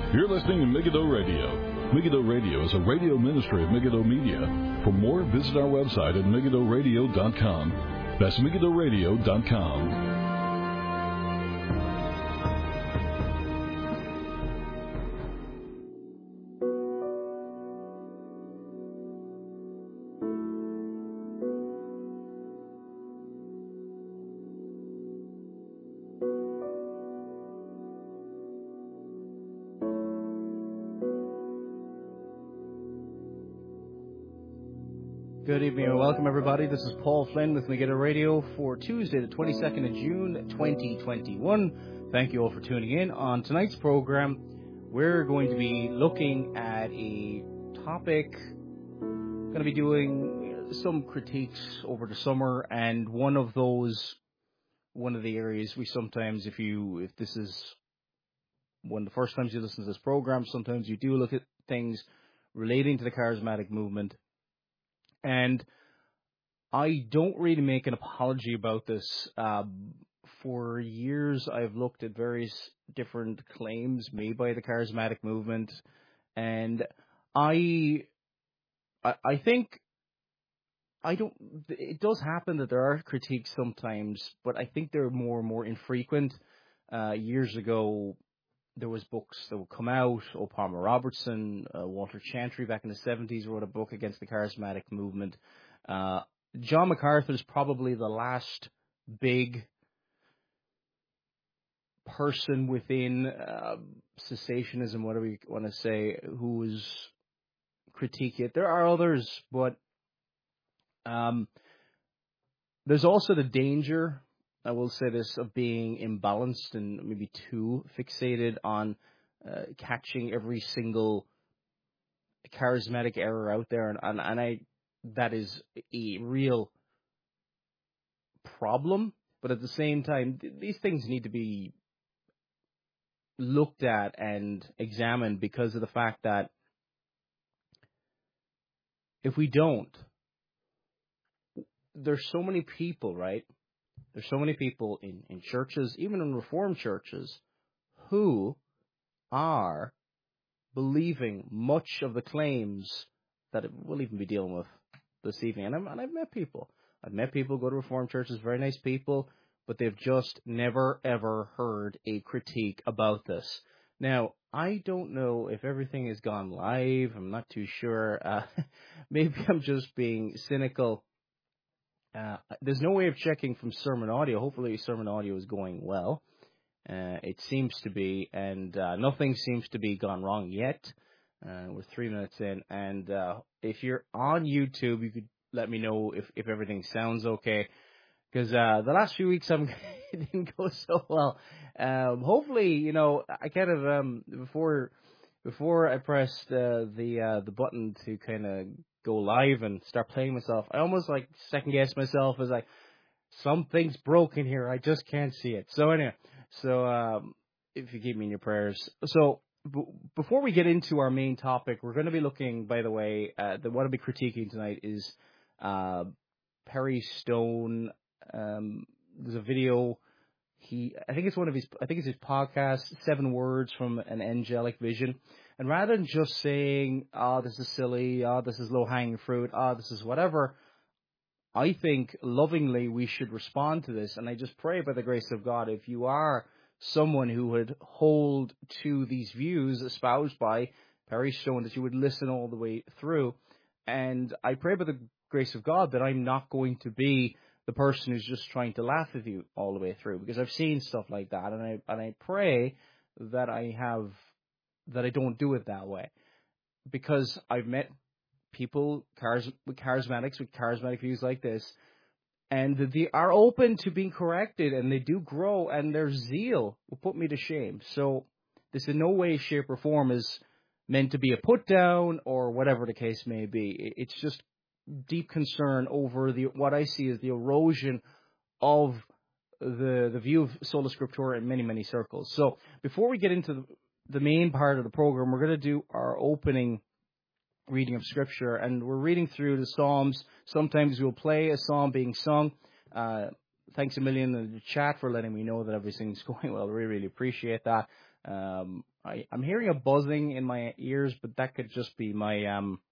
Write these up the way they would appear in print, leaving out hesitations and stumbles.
You're listening to Megiddo Radio. Megiddo Radio is a radio ministry of Megiddo Media. For more, visit our website at megiddoradio.com. That's megiddoradio.com. Good evening and welcome, everybody. This is Paul Flynn with Megiddo Radio for Tuesday, the 22nd of June, 2021. Thank you all for tuning in. On tonight's program, we're going to be looking at a topic. Going to be doing some critiques over the summer, and one of the areas we sometimes, if this is one of the first times you listen to this program, sometimes you do look at things relating to the charismatic movement. And I don't really make an apology about this. For years, I've looked at various different claims made by the charismatic movement, and I think it does happen that there are critiques sometimes, but I think they're more and more infrequent. Years ago, there was books that would come out. O. Palmer Robertson, Walter Chantry back in the 70s wrote a book against the charismatic movement. John MacArthur is probably the last big person within cessationism, whatever you want to say, who was critiquing it. There are others, but there's also the danger, I will say this, of being imbalanced and maybe too fixated on catching every single charismatic error out there, and that is a real problem. But at the same time, these things need to be looked at and examined because of the fact that if we don't, there's so many people, right? There's so many people in churches, even in Reformed churches, who are believing much of the claims that we'll even be dealing with this evening. And I've met people. I've met people who go to Reformed churches, very nice people, but they've just never, ever heard a critique about this. Now, I don't know if everything has gone live. I'm not too sure. Maybe I'm just being cynical. There's no way of checking from sermon audio. Hopefully sermon audio is going well. It seems to be, and nothing seems to be gone wrong yet. We're 3 minutes in, and if you're on YouTube, you could let me know if everything sounds okay, because the last few weeks it didn't go so well. Hopefully, I kind of before I pressed the button to kind of go live and start playing myself, I almost second guessed myself as something's broken here. I just can't see it. So anyway, if you keep me in your prayers. So before we get into our main topic, we're going to be looking, by the way, what I'll be critiquing tonight is Perry Stone. There's a video. I think it's his podcast, 7 Words from an Angelic Vision. And rather than just saying, this is silly, this is low-hanging fruit, this is whatever, I think lovingly we should respond to this. And I just pray by the grace of God, if you are someone who would hold to these views espoused by Perry Stone, that you would listen all the way through. And I pray by the grace of God that I'm not going to be the person who's just trying to laugh at you all the way through, because I've seen stuff like that, and I pray that I don't do it that way, because I've met people with charismatic views like this, and they are open to being corrected, and they do grow, and their zeal will put me to shame. So this in no way, shape, or form is meant to be a put down or whatever the case may be. It's just deep concern over what I see as the erosion of the view of Sola Scriptura in many, many circles. So before we get into the main part of the program, we're going to do our opening reading of Scripture, and we're reading through the Psalms. Sometimes we'll play a psalm being sung. Thanks a million in the chat for letting me know that everything's going well. We really appreciate that. I'm hearing a buzzing in my ears, but that could just be my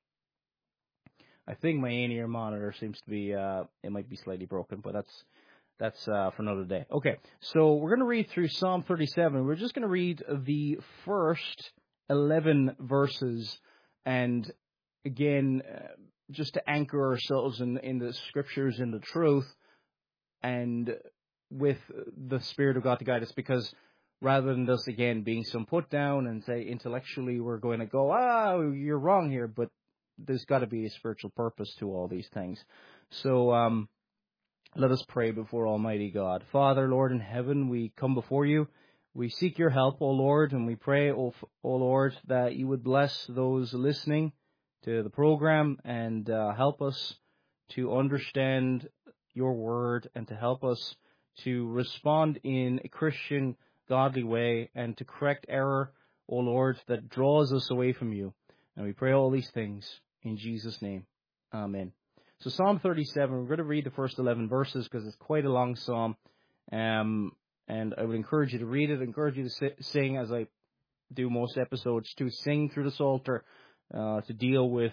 I think my in-ear monitor seems to be it might be slightly broken, but that's for another day. Okay, so we're going to read through Psalm 37. We're just going to read the first 11 verses, and again, just to anchor ourselves in the scriptures, in the truth, and with the Spirit of God to guide us, because rather than just, again, being some put down and say intellectually we're going to go, you're wrong here, but there's got to be a spiritual purpose to all these things. So let us pray before Almighty God. Father, Lord in heaven, we come before you. We seek your help, O Lord, and we pray, O Lord, that you would bless those listening to the program and help us to understand your word and to help us to respond in a Christian, godly way and to correct error, O Lord, that draws us away from you. And we pray all these things in Jesus' name. Amen. So Psalm 37, we're going to read the first 11 verses because it's quite a long psalm. And I would encourage you to read it, encourage you to sing, as I do most episodes, to sing through the Psalter, to deal with,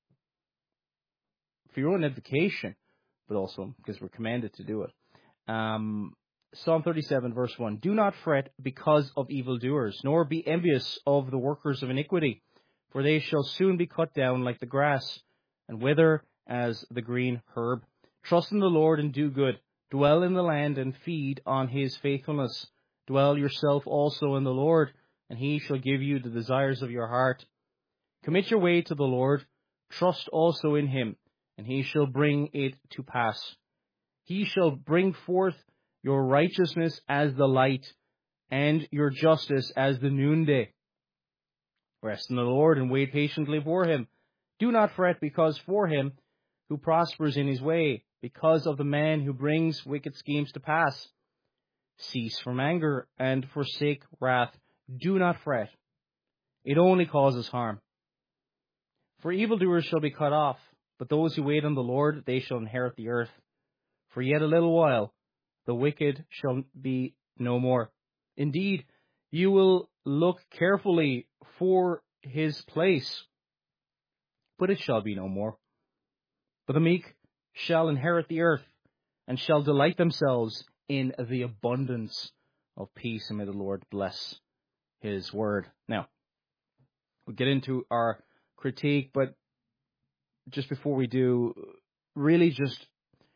for your own edification, but also because we're commanded to do it. Psalm 37, verse 1. Do not fret because of evildoers, nor be envious of the workers of iniquity, for they shall soon be cut down like the grass, and wither as the green herb. Trust in the Lord and do good. Dwell in the land and feed on his faithfulness. Dwell yourself also in the Lord, and he shall give you the desires of your heart. Commit your way to the Lord. Trust also in him, and he shall bring it to pass. He shall bring forth your righteousness as the light, and your justice as the noonday. Rest in the Lord and wait patiently for him. Do not fret because for him who prospers in his way, because of the man who brings wicked schemes to pass. Cease from anger and forsake wrath. Do not fret. It only causes harm. For evildoers shall be cut off, but those who wait on the Lord, they shall inherit the earth. For yet a little while, the wicked shall be no more. Indeed, you will look carefully for his place, but it shall be no more. But the meek shall inherit the earth, and shall delight themselves in the abundance of peace. And may the Lord bless his word. Now, we'll get into our critique, but just before we do, really just,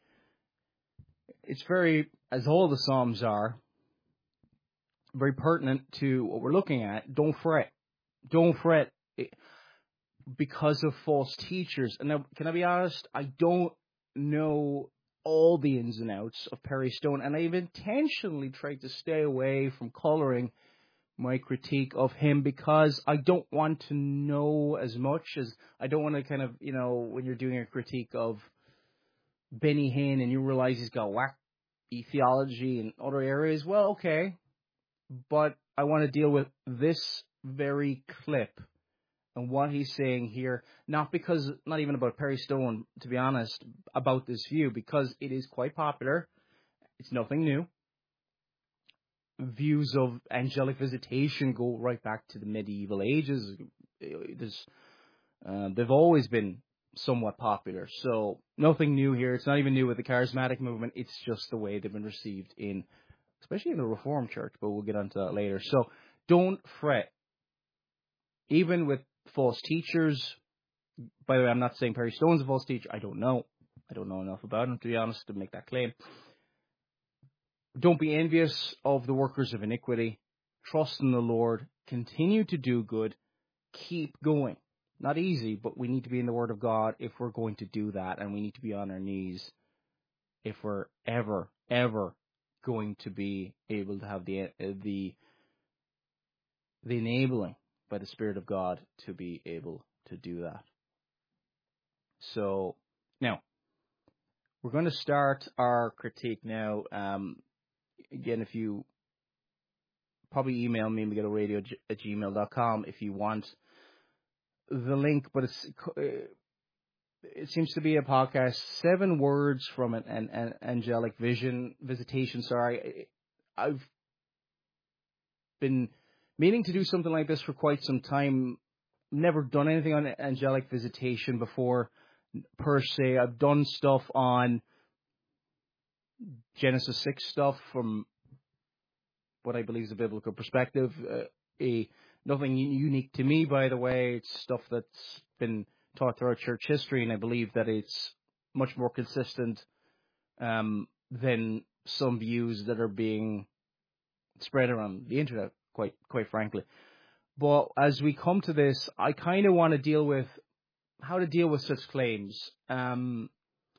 it's very, as all the Psalms are, very pertinent to what we're looking at. Don't fret. Don't fret because of false teachers. And now, can I be honest? I don't know all the ins and outs of Perry Stone, and I've intentionally tried to stay away from coloring my critique of him because I don't want to know as much as, I don't want to kind of, when you're doing a critique of Benny Hinn and you realize he's got wacky theology in other areas, well, okay, but I want to deal with this very clip and what he's saying here, not even about Perry Stone, to be honest, about this view, because it is quite popular. It's nothing new. Views of angelic visitation go right back to the medieval ages. They've always been somewhat popular. So nothing new here. It's not even new with the charismatic movement. It's just the way they've been received especially in the Reformed Church, but we'll get onto that later. So don't fret. Even with false teachers, by the way, I'm not saying Perry Stone's a false teacher. I don't know. I don't know enough about him, to be honest, to make that claim. Don't be envious of the workers of iniquity. Trust in the Lord. Continue to do good. Keep going. Not easy, but we need to be in the Word of God if we're going to do that, and we need to be on our knees if we're ever going to be able to have the enabling by the Spirit of God to be able to do that. So, now, we're going to start our critique now. Again, if you probably email me, megiddoradio@gmail.com if you want the link, but it seems to be a podcast, 7 words from an angelic visitation. I've been meaning to do something like this for quite some time. Never done anything on angelic visitation before, per se. I've done stuff on Genesis 6 stuff from what I believe is a biblical perspective. Nothing unique to me, by the way. It's stuff that's been taught throughout church history, and I believe that it's much more consistent than some views that are being spread around the internet, quite frankly. But as we come to this, I kind of want to deal with how to deal with such claims, and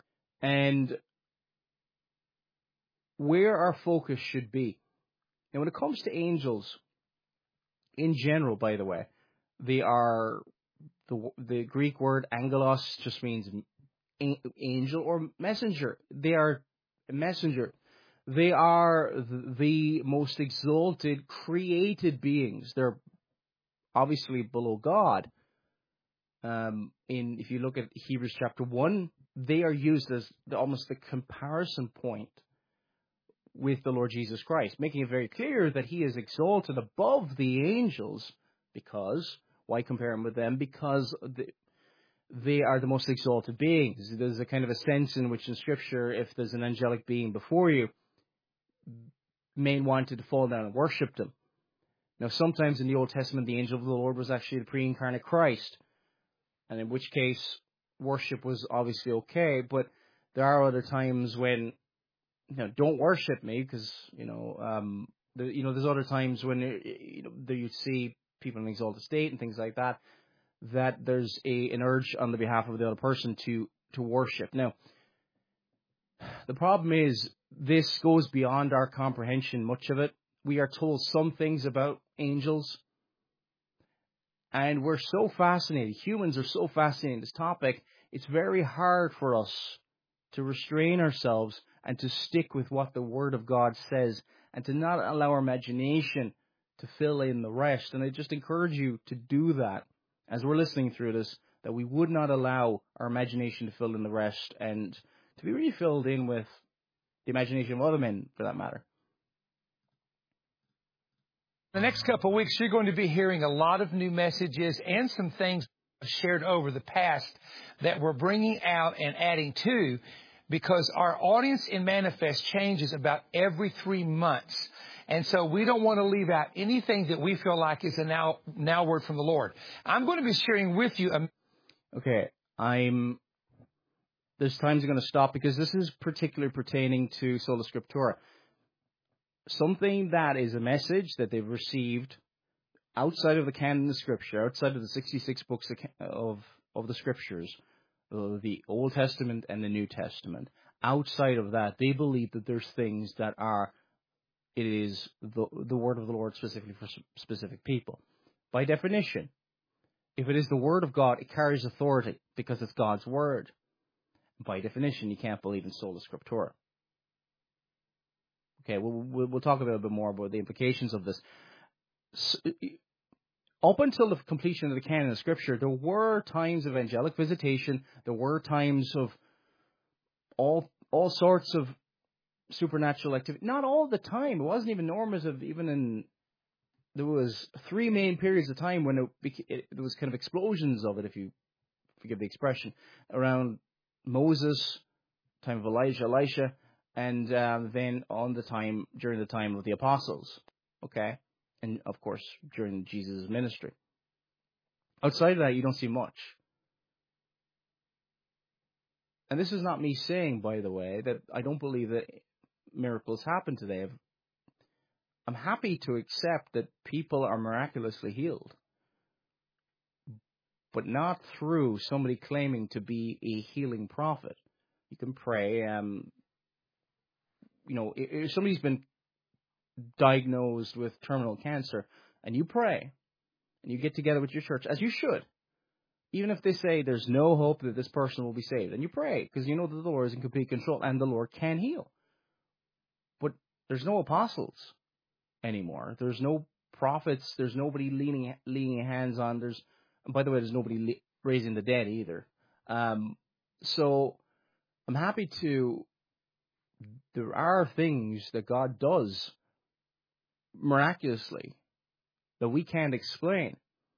where our focus should be. Now, when it comes to angels, in general, by the way, they are the Greek word angelos just means angel or messenger. They are a messenger. They are the most exalted created beings. They're obviously below God. If you look at Hebrews chapter 1, they are used as almost the comparison point with the Lord Jesus Christ, making it very clear that he is exalted above the angels. Because, why compare him with them? Because they are the most exalted beings. There's a kind of a sense in which in Scripture, if there's an angelic being before you, men wanted to fall down and worship them. Now, sometimes in the Old Testament, the angel of the Lord was actually the pre-incarnate Christ, and in which case, worship was obviously okay, but there are other times when, don't worship me, because, there's other times when, you see people in an exalted state and things like that, that there's an urge on the behalf of the other person to worship. Now, the problem is, this goes beyond our comprehension, much of it. We are told some things about angels, and we're so fascinated. Humans are so fascinated in this topic, it's very hard for us to restrain ourselves and to stick with what the Word of God says, and to not allow our imagination to fill in the rest. And I just encourage you to do that as we're listening through this, that we would not allow our imagination to fill in the rest, and to be really filled in with the imagination of other men, for that matter. The next couple of weeks, you're going to be hearing a lot of new messages and some things shared over the past that we're bringing out and adding to, because our audience in Manifest changes about every 3 months. And so we don't want to leave out anything that we feel like is a now word from the Lord. I'm going to be sharing with you. Okay, there's times I'm going to stop, because this is particularly pertaining to Sola Scriptura. Something that is a message that they've received outside of the canon of Scripture, outside of the 66 books of the Scriptures, the Old Testament and the New Testament. Outside of that, they believe that there's things that it is the word of the Lord specifically for specific people. By definition, if it is the word of God, it carries authority because it's God's word. By definition, you can't believe in Sola Scriptura. Okay, we'll talk a little bit more about the implications of this. Up until the completion of the canon of Scripture, there were times of angelic visitation. There were times of all sorts of supernatural activity. Not all the time. It wasn't even normative. There was 3 main periods of time when there was kind of explosions of it, if you forgive the expression, around Moses, time of Elijah, Elisha, and then during the time of the apostles, okay? And, of course, during Jesus' ministry. Outside of that, you don't see much. And this is not me saying, by the way, that I don't believe that miracles happen today. I'm happy to accept that people are miraculously healed, but not through somebody claiming to be a healing prophet. You can pray. If somebody's been diagnosed with terminal cancer, and you pray, and you get together with your church, as you should, even if they say there's no hope that this person will be saved, and you pray, because you know that the Lord is in complete control, and the Lord can heal. But there's no apostles anymore. There's no prophets. There's nobody leaning hands on. And by the way, there's nobody raising the dead either. So I'm happy to. There are things that God does miraculously that we can't explain.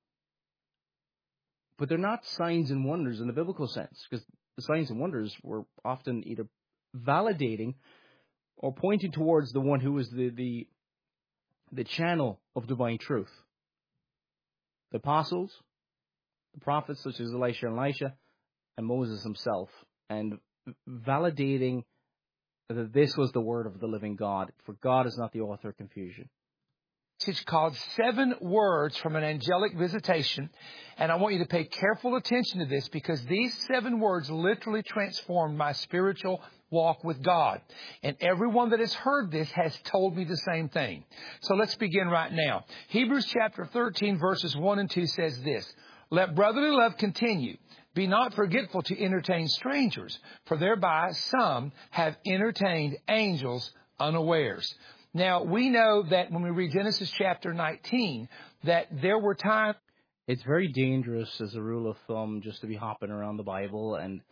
But they're not signs and wonders in the biblical sense, because the signs and wonders were often either validating or pointing towards the one who was the channel of divine truth. The apostles, the prophets such as Elisha and Elisha, and Moses himself, and validating that this was the word of the living God, for God is not the author of confusion. It's called 7 Words from an Angelic Visitation. And I want you to pay careful attention to this, because these 7 words literally transformed my spiritual walk with God. And everyone that has heard this has told me the same thing. So let's begin right now. Hebrews chapter 13 verses 1 and 2 says this: "Let brotherly love continue. Be not forgetful to entertain strangers, for thereby some have entertained angels unawares." Now, we know that when we read Genesis chapter 19, that there were times... It's very dangerous, as a rule of thumb, just to be hopping around the Bible. And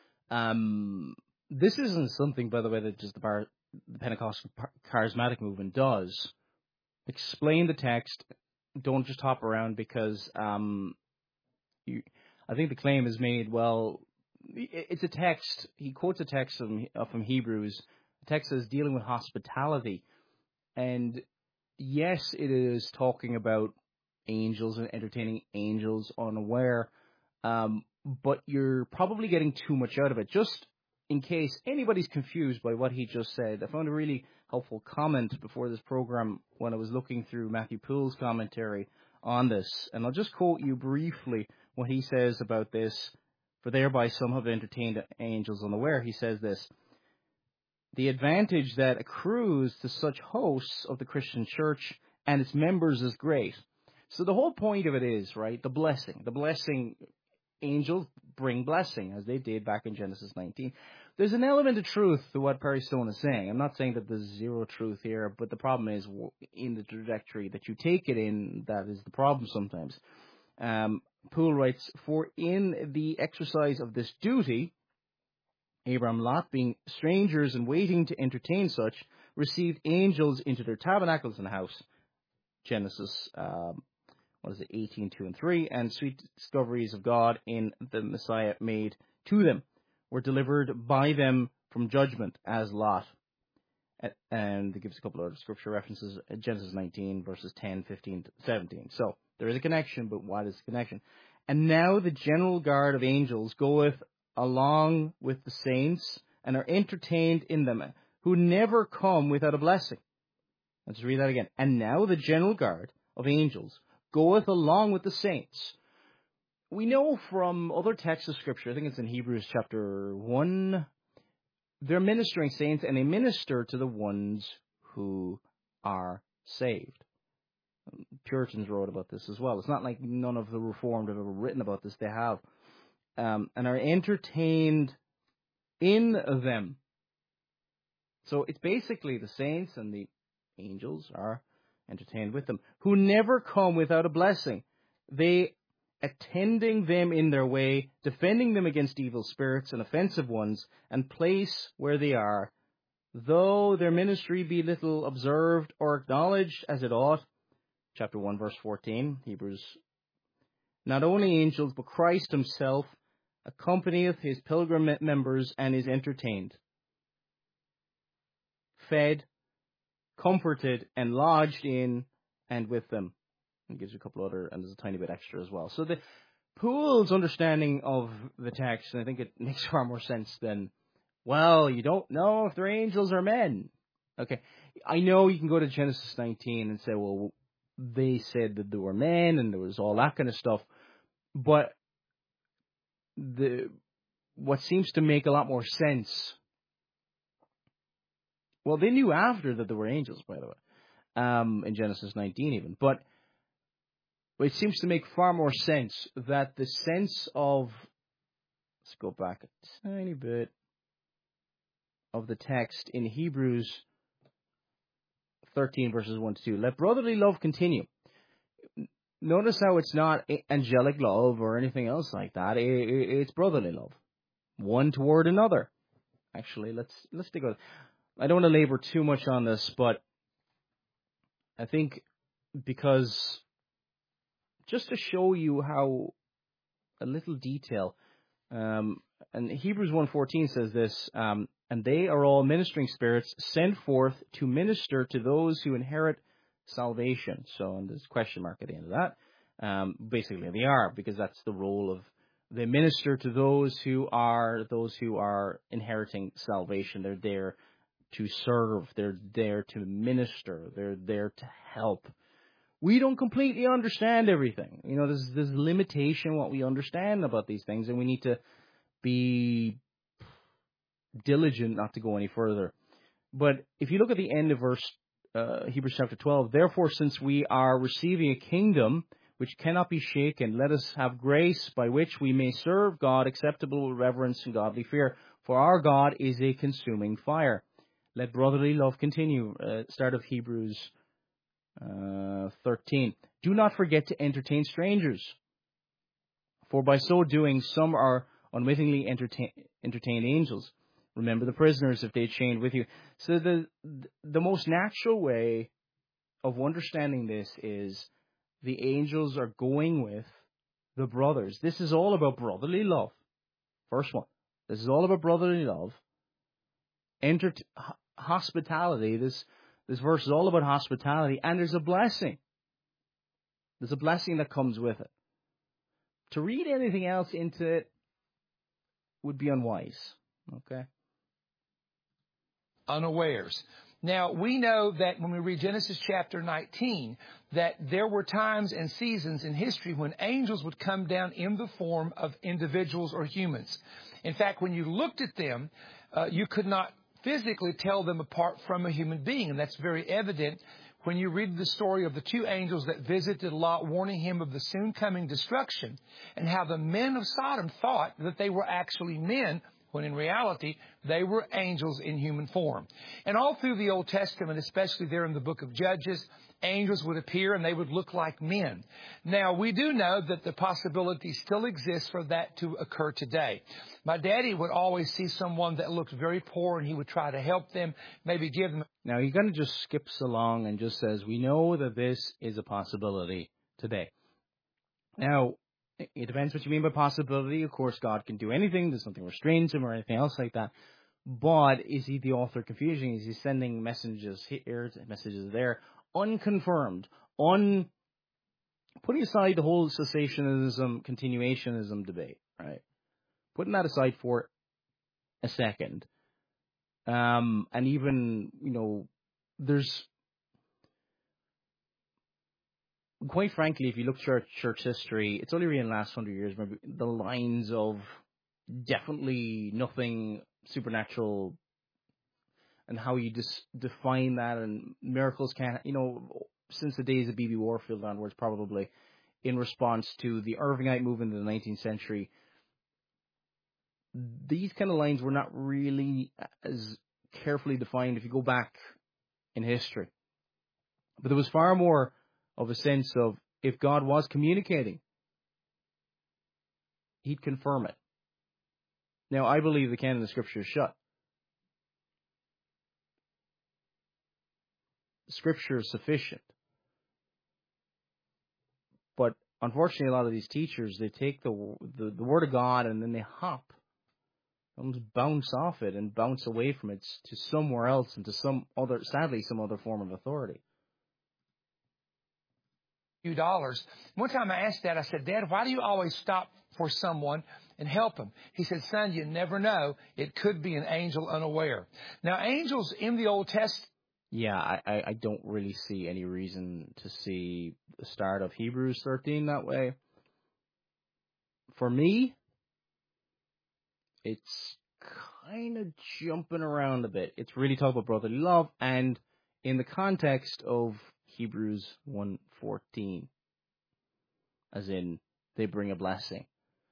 this isn't something, by the way, that just the Pentecostal charismatic movement does. Explain the text. Don't just hop around, because I think the claim is made, well, it's a text. He quotes a text from Hebrews. The text is dealing with hospitality. And yes, it is talking about angels and entertaining angels unaware, but you're probably getting too much out of it. Just in case anybody's confused by what he just said, I found a really helpful comment before this program when I was looking through Matthew Poole's commentary on this. And I'll just quote you briefly what he says about this. "For thereby some have entertained angels unaware." He says this: "The advantage that accrues to such hosts of the Christian church and its members is great." So the whole point of it is, right, the blessing. The blessing, angels bring blessing, as they did back in Genesis 19. There's an element of truth to what Perry Stone is saying. I'm not saying that there's zero truth here, but the problem is in the trajectory that you take it in, that is the problem sometimes. Poole writes, "For in the exercise of this duty, Abraham and Lot, being strangers and waiting to entertain such, received angels into their tabernacles in the house." Genesis, 18, 2 and 3. "And sweet discoveries of God in the Messiah made to them were delivered by them from judgment, as Lot." And it gives a couple of other scripture references, Genesis 19, verses 10, 15, 17. So there is a connection, but what is the connection? "And now the general guard of angels goeth along with the saints, and are entertained in them, who never come without a blessing." Let's read that again. "And now the general guard of angels goeth along with the saints." We know from other texts of Scripture, I think it's in Hebrews chapter 1, they're ministering saints, and they minister to the ones who are saved. Puritans wrote about this as well. It's not like none of the Reformed have ever written about this. They have. And are entertained in them. So it's basically the saints and the angels are entertained with them, who never come without a blessing. They attending them in their way, defending them against evil spirits and offensive ones, and place where they are, though their ministry be little observed or acknowledged as it ought. Chapter 1, verse 14, Hebrews. "Not only angels, but Christ himself accompanieth his pilgrim members and is entertained, fed, comforted, and lodged in and with them." And gives you a couple other, and there's a tiny bit extra as well. So the Poole's understanding of the text, and I think it makes far more sense than, well, you don't know if they're angels or men. Okay, I know you can go to Genesis 19 and say, well, they said that they were men, and there was all that kind of stuff, but what seems to make a lot more sense, well, they knew after that there were angels, by the way, in Genesis 19 even, but it seems to make far more sense that the sense of, let's go back a tiny bit, of the text in Hebrews 13 verses 1 to 2. "Let brotherly love continue." Notice how it's not angelic love or anything else like that. It's brotherly love, one toward another. Actually, let's take a. I don't want to labor too much on this, but I think because just to show you how a little detail, and Hebrews 1:14 says this, and they are all ministering spirits sent forth to minister to those who inherit salvation. So, and there's a question mark at the end of that. Basically, they are, because that's the role of, they minister to those who are inheriting salvation. They're there to serve. They're there to minister. They're there to help. We don't completely understand everything. You know, there's limitation what we understand about these things, and we need to be diligent not to go any further. But if you look at the end of verse Hebrews chapter 12, therefore, since we are receiving a kingdom which cannot be shaken, let us have grace by which we may serve God acceptable with reverence and godly fear. For our God is a consuming fire. Let brotherly love continue. Start of Hebrews 13. Do not forget to entertain strangers, for by so doing some are unwittingly entertained angels. Remember the prisoners if they chained with you. So the most natural way of understanding this is the angels are going with the brothers. This is all about brotherly love. First one. This is all about brotherly love. Hospitality. This verse is all about hospitality, and there's a blessing. There's a blessing that comes with it. To read anything else into it would be unwise. Okay? Unawares. Now, we know that when we read Genesis chapter 19, that there were times and seasons in history when angels would come down in the form of individuals or humans. In fact, when you looked at them, you could not physically tell them apart from a human being. And that's very evident when you read the story of the two angels that visited Lot, warning him of the soon coming destruction, and how the men of Sodom thought that they were actually men, when in reality, they were angels in human form. And all through the Old Testament, especially there in the book of Judges, angels would appear and they would look like men. Now, we do know that the possibility still exists for that to occur today. My daddy would always see someone that looked very poor and he would try to help them, maybe give them. Now, he kind of just skips along and just says, we know that this is a possibility today. Now, it depends what you mean by possibility. Of course, God can do anything. There's nothing restrains him or anything else like that. But is he the author of confusion? Is he sending messages here, messages there, unconfirmed, putting aside the whole cessationism, continuationism debate, right? Putting that aside for a second. And even, there's, quite frankly, if you look at church history, it's only really in the last 100 years, maybe the lines of definitely nothing supernatural and how you just define that, and miracles can't, since the days of B.B. Warfield onwards, probably in response to the Irvingite movement in the 19th century, these kind of lines were not really as carefully defined if you go back in history. But there was far more of a sense of, if God was communicating, he'd confirm it. Now, I believe the canon of Scripture is shut. Scripture is sufficient. But unfortunately, a lot of these teachers, they take the Word of God and then they hop, almost bounce off it and bounce away from it to somewhere else and to some other form of authority. $2. One time I asked Dad, I said, Dad, why do you always stop for someone and help them? He said, son, you never know. It could be an angel unaware. Now, angels in the Old Testament. Yeah, I don't really see any reason to see the start of Hebrews 13 that way. For me, it's kind of jumping around a bit. It's really talking about brotherly love, and in the context of Hebrews 1:14, as in they bring a blessing.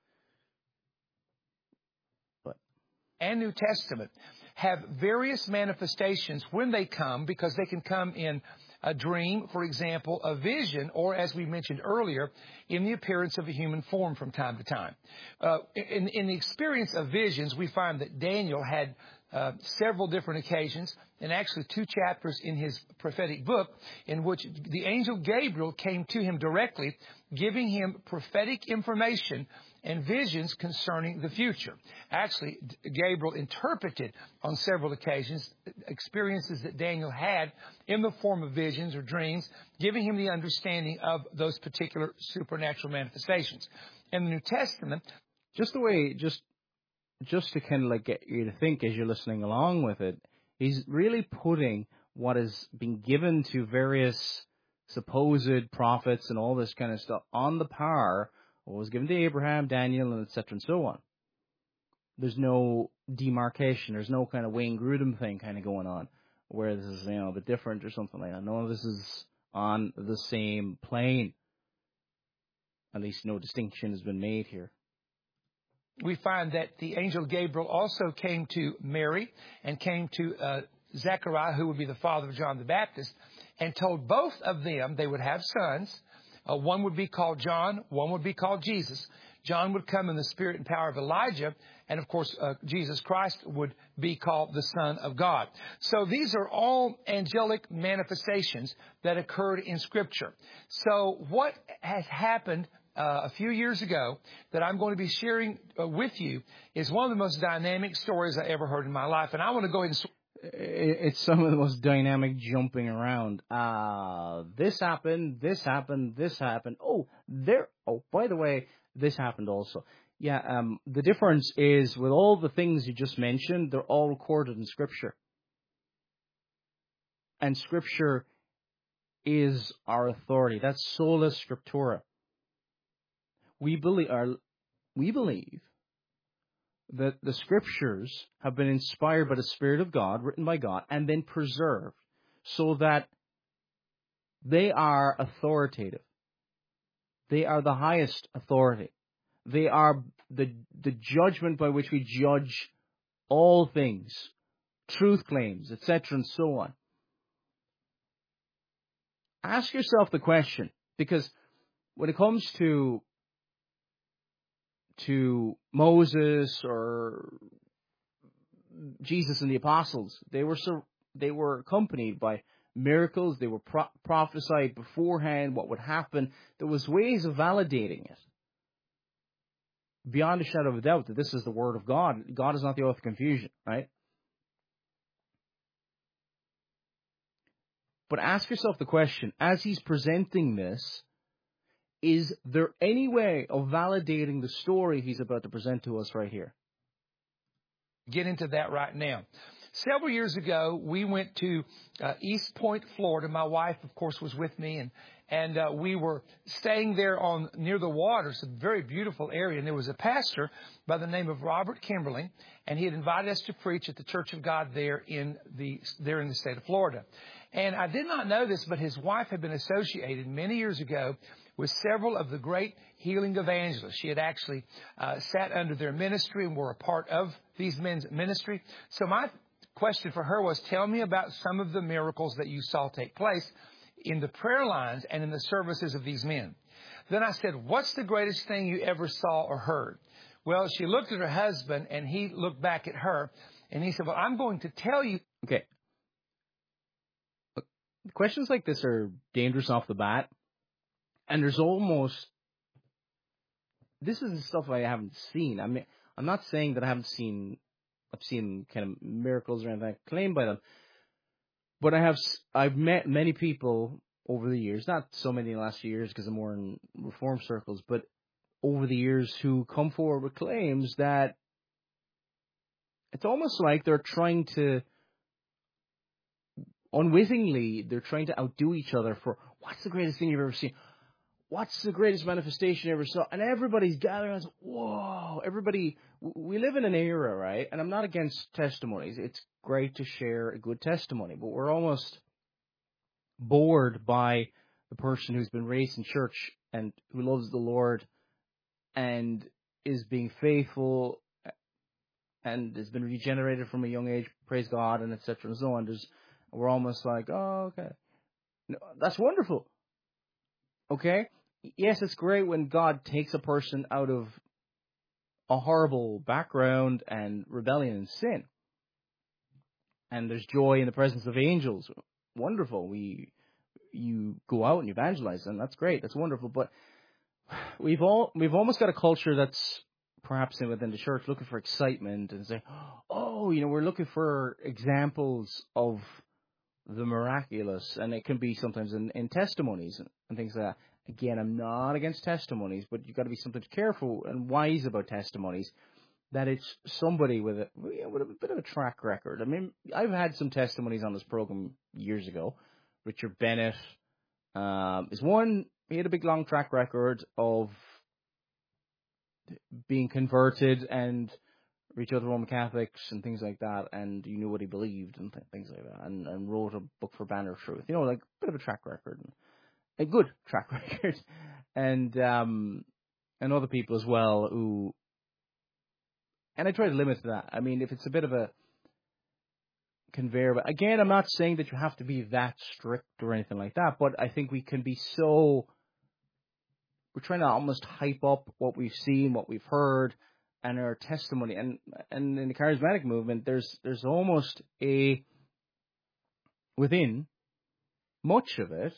And New Testament have various manifestations when they come, because they can come in a dream, for example, a vision, or as we mentioned earlier, in the appearance of a human form from time to time. In the experience of visions, we find that Daniel had several different occasions, and actually 2 chapters in his prophetic book, in which the angel Gabriel came to him directly, giving him prophetic information and visions concerning the future. Actually, Gabriel interpreted on several occasions experiences that Daniel had in the form of visions or dreams, giving him the understanding of those particular supernatural manifestations. In the New Testament, just to kind of like get you to think as you're listening along with it, he's really putting what has been given to various supposed prophets and all this kind of stuff on the par what was given to Abraham, Daniel, and etc. and so on. There's no demarcation. There's no kind of Wayne Grudem thing kind of going on where this is, a bit different or something like that. No, this is on the same plane. At least no distinction has been made here. We find that the angel Gabriel also came to Mary and came to Zechariah, who would be the father of John the Baptist, and told both of them they would have sons. One would be called John, one would be called Jesus. John would come in the spirit and power of Elijah, and of course, Jesus Christ would be called the Son of God. So these are all angelic manifestations that occurred in Scripture. So what has happened a few years ago that I'm going to be sharing with you is one of the most dynamic stories I ever heard in my life. And I want to go ahead and... It's some of the most dynamic jumping around. This happened, this happened, this happened. Oh, by the way, this happened also. Yeah, the difference is with all the things you just mentioned, they're all recorded in Scripture. And Scripture is our authority. That's sola scriptura. We believe that the Scriptures have been inspired by the Spirit of God, written by God, and then preserved so that they are authoritative. They are the highest authority. They are the judgment by which we judge all things, truth claims, etc., and so on. Ask yourself the question, because when it comes to Moses or Jesus and the apostles, they were accompanied by miracles. They were prophesied beforehand what would happen. There was ways of validating it beyond a shadow of a doubt that this is the Word of God. God is not the author of confusion, right? But ask yourself the question, as he's presenting this, is there any way of validating the story he's about to present to us right here? Get into that right now. Several years ago, we went to East Point, Florida. My wife, of course, was with me, and we were staying there near the water. It's a very beautiful area, and there was a pastor by the name of Robert Kimberling, and he had invited us to preach at the Church of God there in the state of Florida. And I did not know this, but his wife had been associated many years ago with several of the great healing evangelists. She had actually sat under their ministry and were a part of these men's ministry. So my question for her was, tell me about some of the miracles that you saw take place in the prayer lines and in the services of these men. Then I said, what's the greatest thing you ever saw or heard? Well, she looked at her husband, and he looked back at her, and he said, well, I'm going to tell you. Okay. Look, questions like this are dangerous off the bat. And this is the stuff I haven't seen. I mean, I'm not saying that I've seen kind of miracles or anything claimed by them. But I've met many people over the years, not so many in the last few years because I'm more in reform circles, but over the years who come forward with claims that it's almost like they're trying to, unwittingly, they're trying to outdo each other for what's the greatest thing you've ever seen? What's the greatest manifestation you ever saw? And everybody's gathering and says, whoa, we live in an era, right? And I'm not against testimonies. It's great to share a good testimony, but we're almost bored by the person who's been raised in church and who loves the Lord and is being faithful and has been regenerated from a young age, praise God, and etc. and so on. We're almost like, oh, okay. No, that's wonderful. Okay? Yes, it's great when God takes a person out of a horrible background and rebellion and sin. and there's joy in the presence of angels. Wonderful. You go out and evangelize, and that's great. That's wonderful. But we've almost got a culture that's perhaps within the church looking for excitement and say, oh, we're looking for examples of the miraculous, and it can be sometimes in testimonies and things like that. Again, I'm not against testimonies, but you've got to be sometimes careful and wise about testimonies, that it's somebody with a bit of a track record. I mean, I've had some testimonies on this program years ago. Richard Bennett is one. He had a big, long track record of being converted and reached out to Roman Catholics and things like that, and you knew what he believed and things like that, and wrote a book for Banner of Truth. Like a bit of a track record, a good track record, and other people as well who. And I try to limit that. I mean, if it's a bit of a conveyor, but again, I'm not saying that you have to be that strict or anything like that, but I think we can be so. We're trying to almost hype up what we've seen, what we've heard, and our testimony. And in the charismatic movement, there's almost within much of it,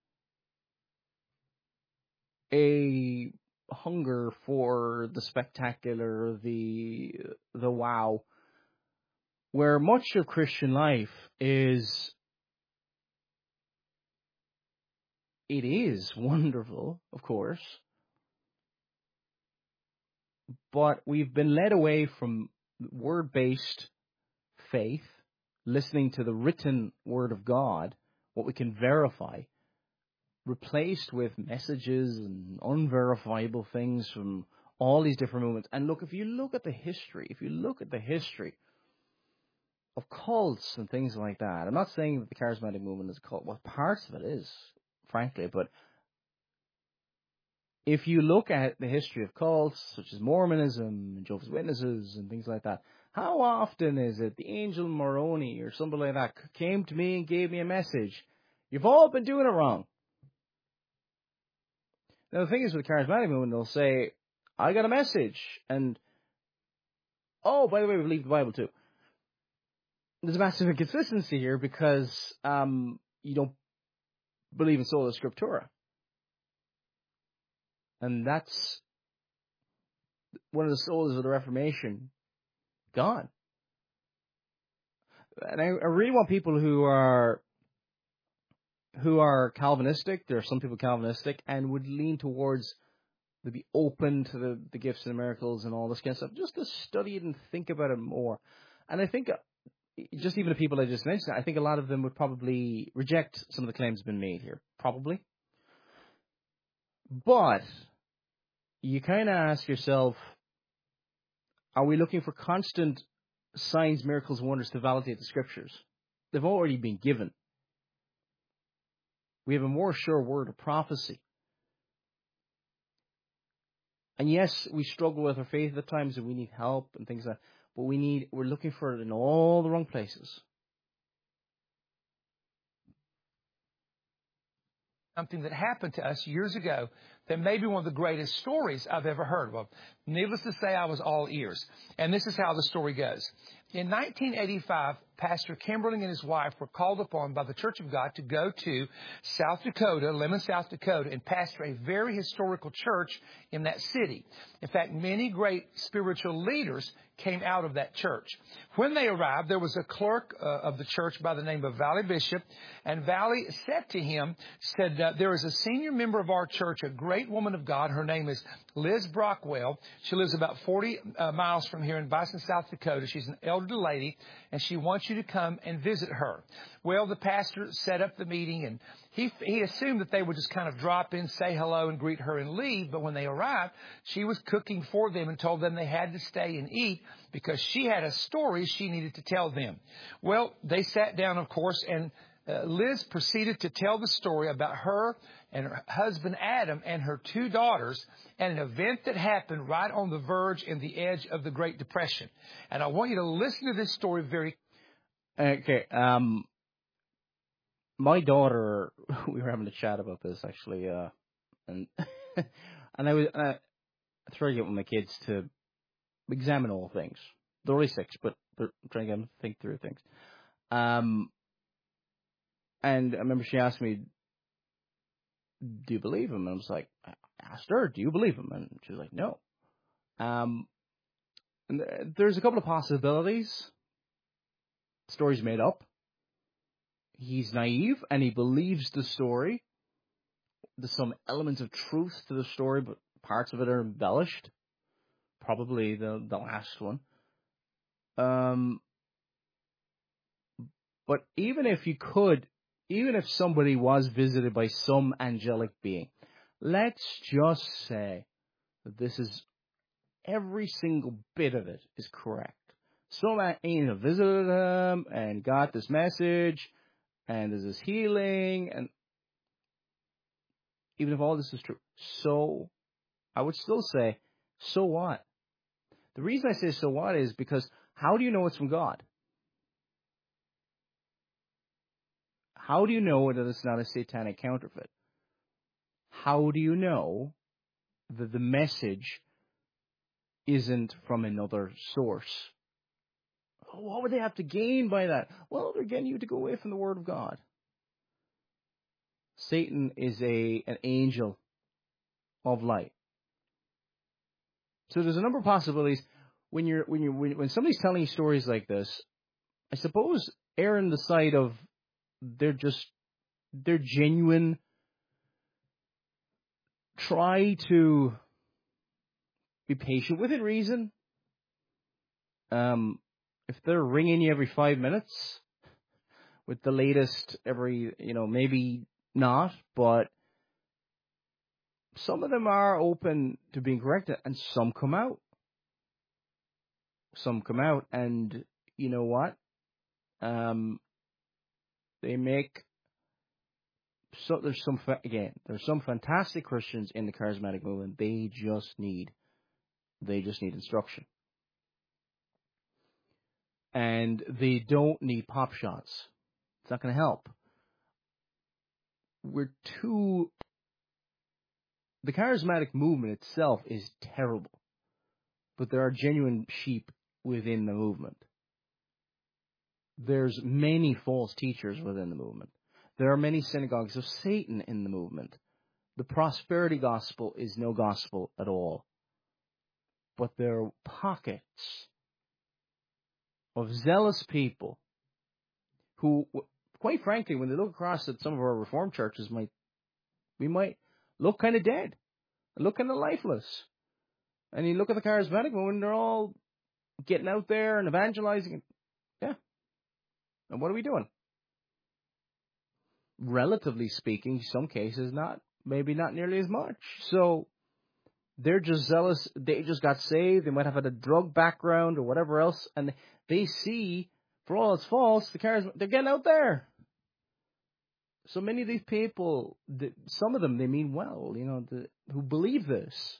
a hunger for the spectacular, the wow, where much of Christian life is wonderful, of course, but we've been led away from word-based faith, listening to the written word of God, what we can verify, replaced with messages and unverifiable things from all these different movements. And look, if you look at the history of cults and things like that, I'm not saying that the charismatic movement is a cult. Well, parts of it is, frankly, but if you look at the history of cults, such as Mormonism and Jehovah's Witnesses and things like that, how often is it the Angel Moroni or somebody like that came to me and gave me a message? You've all been doing it wrong. Now, the thing is with the charismatic movement, they'll say, I got a message, and, oh, by the way, we believe the Bible too. There's a massive inconsistency here because you don't believe in sola scriptura. And that's one of the souls of the Reformation gone. And I really want people who are Calvinistic, there are some people Calvinistic, and would lean towards, to be open to the gifts and the miracles and all this kind of stuff, just to study it and think about it more. And I think, just even the people I just mentioned, I think a lot of them would probably reject some of the claims that have been made here. Probably. But you kind of ask yourself, are we looking for constant signs, miracles, wonders to validate the scriptures? They've already been given. We have a more sure word of prophecy. And yes, we struggle with our faith at times and we need help and things like that. But we're looking for it in all the wrong places. Something that happened to us years ago that may be one of the greatest stories I've ever heard. Well, needless to say, I was all ears. And this is how the story goes. In 1985, Pastor Kimberling and his wife were called upon by the Church of God to go to South Dakota, Lemon, South Dakota, and pastor a very historical church in that city. In fact, many great spiritual leaders came out of that church. When they arrived, there was a clerk of the church by the name of Valley Bishop, and Valley said to him, there is a senior member of our church, a great woman of God. Her name is Liz Brockwell. She lives about 40 miles from here in Bison, South Dakota. She's an elderly lady, and she wants you to come and visit her. Well, the pastor set up the meeting, and he assumed that they would just kind of drop in, say hello, and greet her and leave. But when they arrived, she was cooking for them and told them they had to stay and eat because she had a story she needed to tell them. Well, they sat down, of course, and Liz proceeded to tell the story about her and her husband Adam and her two daughters and an event that happened right on the verge and the edge of the Great Depression. And I want you to listen to this story very. Okay. My daughter, we were having a chat about this actually, and and I was trying to get with my kids to examine all things. They're only 6, but they're trying to get them to think through things. And I remember she asked me, do you believe him? And I was like, I asked her, do you believe him? And she was like, no. And there's a couple of possibilities. The story's made up. He's naive and he believes the story. There's some elements of truth to the story, but parts of it are embellished. Probably the last one. But even if somebody was visited by some angelic being, let's just say that this is every single bit of it is correct. Some angel visited him and got this message, and there's this healing, and even if all this is true, so I would still say, so what? The reason I say so what is because how do you know it's from God? How do you know that it's not a satanic counterfeit? How do you know that the message isn't from another source? What would they have to gain by that? Well, they're getting you to go away from the Word of God. Satan is an angel of light. So there's a number of possibilities when somebody's telling you stories like this. I suppose err on the side of they're genuine. Try to be patient within reason. If they're ringing you every 5 minutes with the latest maybe not, but some of them are open to being corrected, and some come out. And you know what? They make so there's some fantastic Christians in the charismatic movement. They just need instruction, and they don't need pop shots. It's not going to help. The charismatic movement itself is terrible, but there are genuine sheep within the movement. There's many false teachers within the movement. There are many synagogues of Satan in the movement. The prosperity gospel is no gospel at all. But there are pockets of zealous people who, quite frankly, when they look across at some of our Reformed churches, we might look kind of dead, look kind of lifeless. And you look at the charismatic movement, they're all getting out there and evangelizing. Yeah. And what are we doing? Relatively speaking, some cases maybe not nearly as much. So they're just zealous. They just got saved. They might have had a drug background or whatever else, and they see, for all it's false, they're getting out there. So many of these people, some of them, they mean well, who believe this.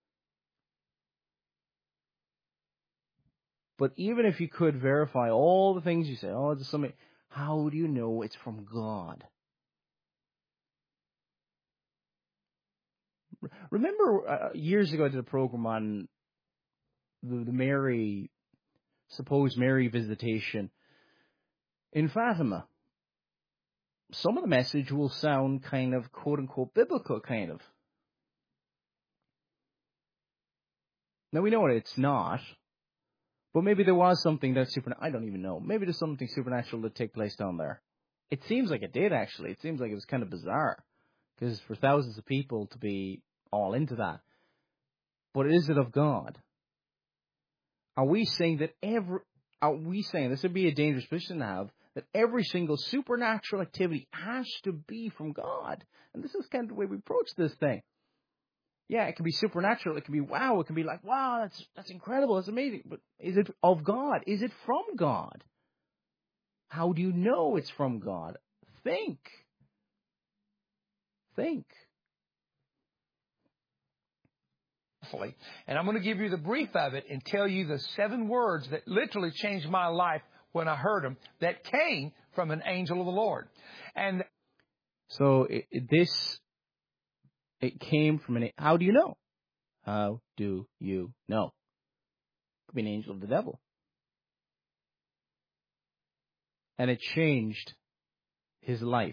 But even if you could verify all the things you say, how do you know it's from God? Remember years ago I did a program on the supposed Mary visitation in Fatima. Some of the message will sound kind of quote-unquote biblical, kind of. Now we know it's not, but maybe there was something that's I don't even know. Maybe there's something supernatural that take place down there. It seems like it did, actually. It seems like it was kind of bizarre, because for thousands of people to be all into that. But is it of God? Are we saying this would be a dangerous position to have, that every single supernatural activity has to be from God? And this is kind of the way we approach this thing. Yeah, it can be supernatural, it can be wow, it can be like, wow, that's incredible, that's amazing. But is it of God? Is it from God? How do you know it's from God? Think. And I'm going to give you the brief of it and tell you the 7 words that literally changed my life when I heard them, that came from an angel of the Lord. And so it came from how do you know? How do you know? It could be an angel of the devil. and it changed his life.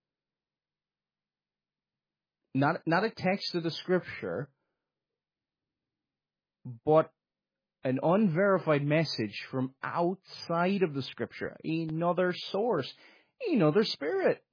Not a text of the scripture, but an unverified message from outside of the scripture, another source, another spirit.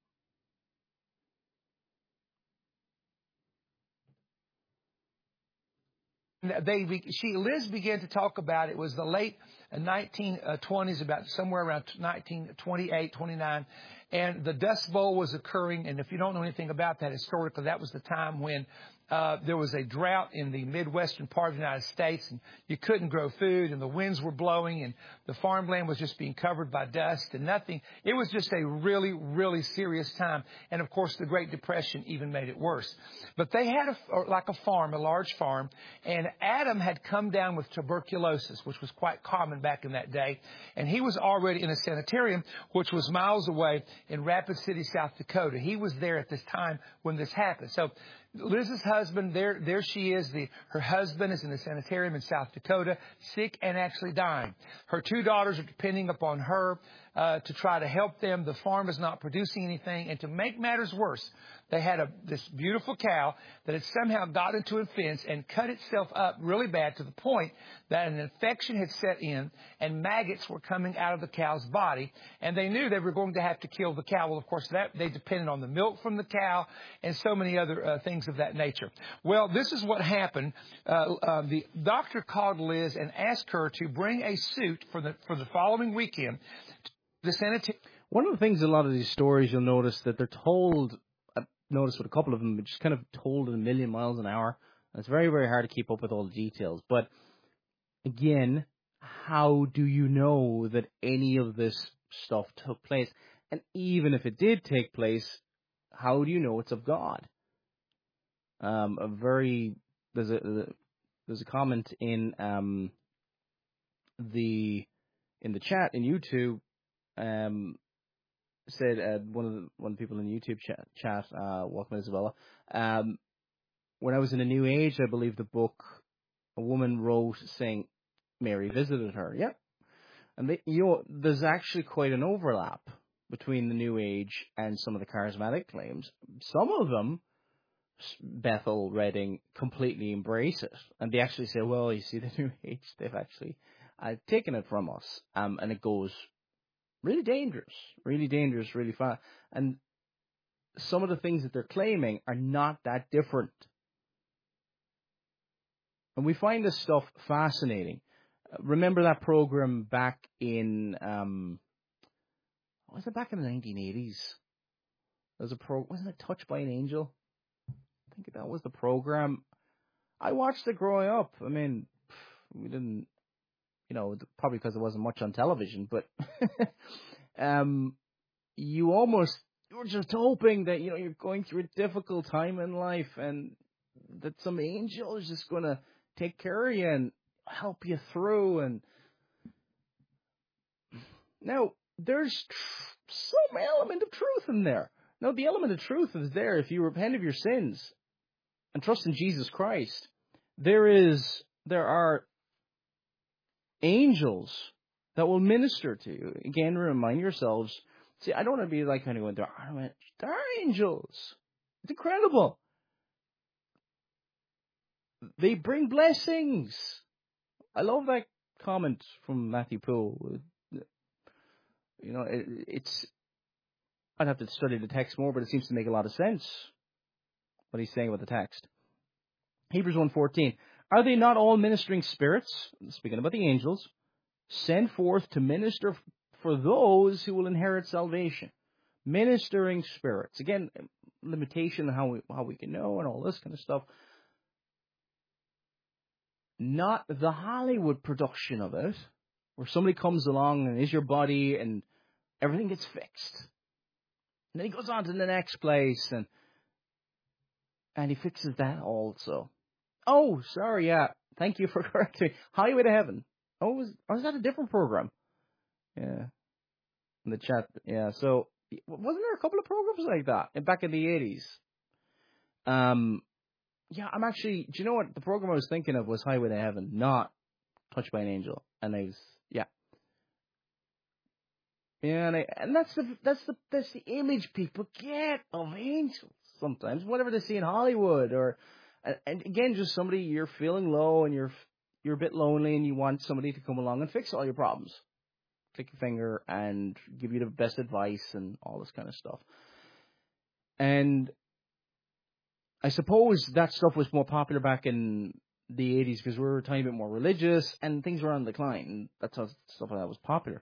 Liz began to talk about it was the late 1920s, about somewhere around 1928, 29, and the Dust Bowl was occurring. And if you don't know anything about that historically, that was the time when there was a drought in the Midwestern part of the United States, and you couldn't grow food, and the winds were blowing, and the farmland was just being covered by dust and nothing. It was just a really, really serious time. And of course, the Great Depression even made it worse. But they had a large farm, and Adam had come down with tuberculosis, which was quite common back in that day. And he was already in a sanitarium, which was miles away in Rapid City, South Dakota. He was there at this time when this happened. So Liz's husband, there she is. Her husband is in the sanitarium in South Dakota, sick and actually dying. Her 2 daughters are depending upon her to try to help them. The farm is not producing anything. And to make matters worse, they had this beautiful cow that had somehow got into a fence and cut itself up really bad to the point that an infection had set in and maggots were coming out of the cow's body. And they knew they were going to have to kill the cow. Well, of course, they depended on the milk from the cow and so many other things of that nature. Well, this is what happened. The doctor called Liz and asked her to bring a suit for the following weekend to the sanitarium. One of the things, a lot of these stories, you'll notice that they're told, I've noticed with a couple of them, just kind of told at a million miles an hour. And it's very, very hard to keep up with all the details. But again, how do you know that any of this stuff took place? And even if it did take place, how do you know it's of God? There's a comment in the chat in YouTube. Said one of the people in the YouTube chat, welcome Isabella. When I was in a New Age, I believe the book a woman wrote saying Mary visited her. Yep, and there's actually quite an overlap between the New Age and some of the charismatic claims. Some of them, Bethel, Redding, completely embrace it, and they actually say, "Well, you see, the New Age, they've actually taken it from us," and it goes really dangerous, really fast. And some of the things that they're claiming are not that different. And we find this stuff fascinating. Remember that program back in, was it back in the 1980s? There was wasn't it Touched by an Angel? I think that was the program. I watched it growing up. I mean, we didn't, probably because there wasn't much on television, but you were just hoping that, you're going through a difficult time in life and that some angel is just going to take care of you and help you through. And now there's some element of truth in there. Now, the element of truth is there if you repent of your sins and trust in Jesus Christ. There are angels that will minister to you. Again, remind yourselves. See, I don't want to be like anyone. There are angels. It's incredible. They bring blessings. I love that comment from Matthew Poole. I'd have to study the text more, but it seems to make a lot of sense what he's saying about the text. Hebrews 1:14. Are they not all ministering spirits, speaking about the angels, sent forth to minister for those who will inherit salvation? Ministering spirits. Again, limitation on how we can know and all this kind of stuff. Not the Hollywood production of it, where somebody comes along and is your buddy and everything gets fixed. And then he goes on to the next place and he fixes that also. Oh, sorry, yeah. Thank you for correcting me. Highway to Heaven. Oh, was that a different program? Yeah. In the chat, yeah. So, wasn't there a couple of programs like that back in the 80s? Yeah, I'm actually, do you know what? The program I was thinking of was Highway to Heaven, not Touched by an Angel. And yeah. Yeah, and that's the image people get of angels sometimes. Whatever they see in Hollywood, and again, just somebody you're feeling low and you're a bit lonely and you want somebody to come along and fix all your problems. Click your finger and give you the best advice and all this kind of stuff. And I suppose that stuff was more popular back in the 80s because we were a tiny bit more religious and things were on decline. And that's how stuff like that was popular.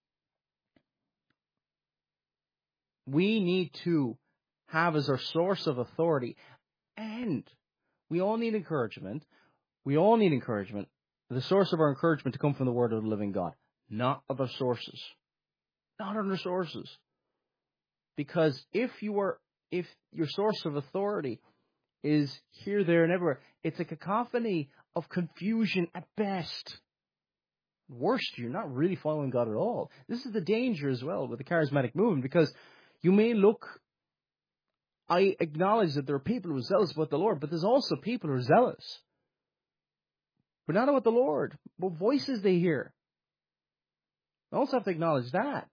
We need to have as our source of authority, and we all need encouragement. We all need encouragement. The source of our encouragement to come from the Word of the living God, not other sources. Not other sources. Because if your source of authority is here, there, and everywhere, it's a cacophony of confusion at best. Worst, you're not really following God at all. This is the danger as well with the charismatic movement, because you may look, I acknowledge that there are people who are zealous about the Lord, but there's also people who are zealous, but not about the Lord, what voices they hear. I also have to acknowledge that.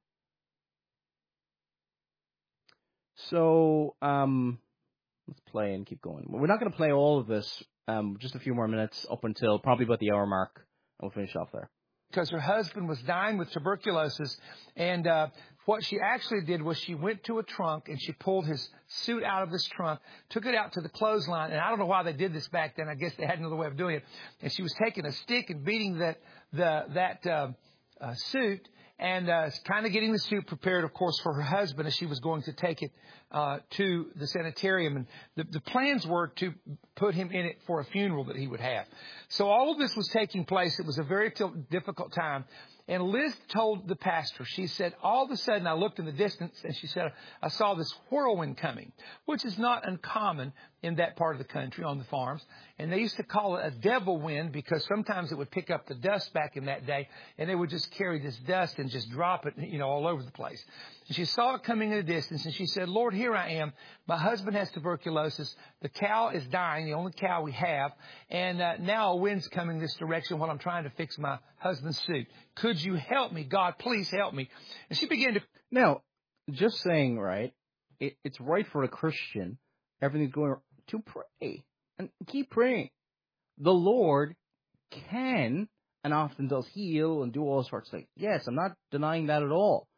So, let's play and keep going. We're not going to play all of this, just a few more minutes up until probably about the hour mark, and we'll finish off there. Because her husband was dying with tuberculosis, and what she actually did was she went to a trunk and she pulled his suit out of this trunk, took it out to the clothesline, and I don't know why they did this back then. I guess they had another way of doing it. And she was taking a stick and beating that suit, and kind of getting the suit prepared, of course, for her husband as she was going to take it to the sanitarium. And the plans were to put him in it for a funeral that he would have. So all of this was taking place. It was a very difficult time. And Liz told the pastor, she said, all of a sudden I looked in the distance and she said, I saw this whirlwind coming, which is not uncommon in that part of the country on the farms. And they used to call it a devil wind because sometimes it would pick up the dust back in that day and they would just carry this dust and just drop it, all over the place. And she saw it coming in the distance and she said, Lord, here I am. My husband has tuberculosis. The cow is dying, the only cow we have. And now a wind's coming this direction while I'm trying to fix my husband's suit. Could you help me? God, please help me. And she began to... Now, just saying, right, it's right for a Christian, everything's going to pray and keep praying. The Lord can and often does heal and do all sorts of things. Yes, I'm not denying that at all.